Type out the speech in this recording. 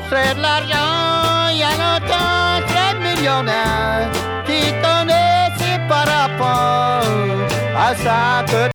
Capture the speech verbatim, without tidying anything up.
serait de l'argent, il y a longtemps, serait millionnaire qui connaissait par rapport à ça que